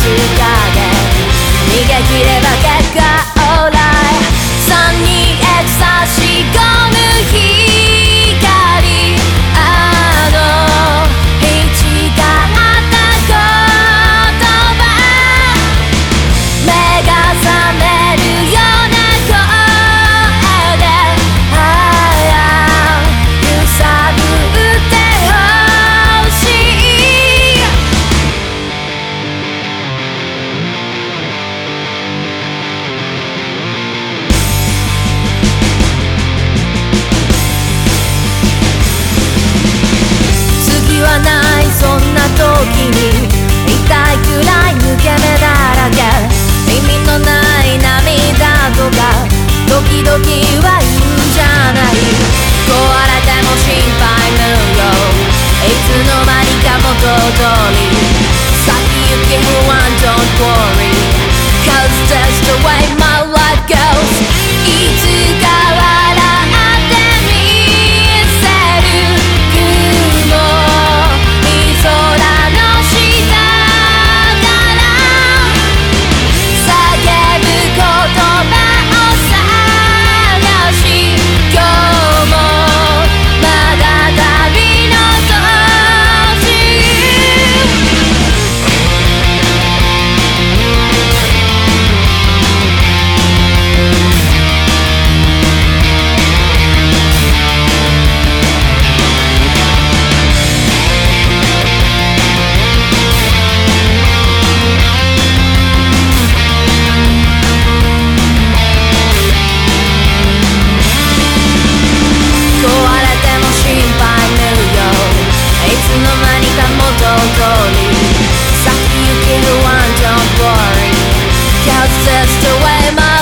逃げ切れば結果オーライ3に差し込む光引っかかった言葉目が覚めるような声で揺さぶってほしい次はないそんな時に痛いくらい抜け目だらけ意味のない涙とか時々は言うんじゃない壊れても心配無用いつの間にか元通り先行き不安 Don't worry Cause that's the way my life goes いつか笑ってみせる雲空の下から叫ぶ言葉を探し今日もまだ旅の途中壊れても心配無用いつの間にか元通り先行き不安 Don't worry Cause that's the way my